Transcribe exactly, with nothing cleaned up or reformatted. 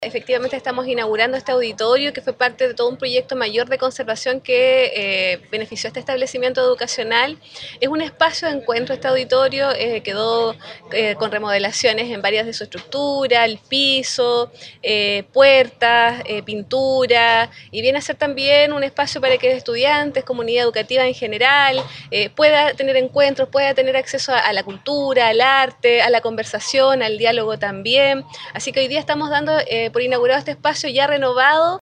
Efectivamente estamos inaugurando este auditorio que fue parte de todo un proyecto mayor de conservación que eh, benefició a este establecimiento educacional. Es un espacio de encuentro este auditorio, eh, quedó eh, con remodelaciones en varias de su estructura, el piso, eh, puertas, eh, pintura, y viene a ser también un espacio para que estudiantes, comunidad educativa en general, eh, pueda tener encuentros, pueda tener acceso a, a la cultura, al arte, a la conversación, al diálogo también. Así que hoy día estamos dando eh, por inaugurado este espacio ya renovado.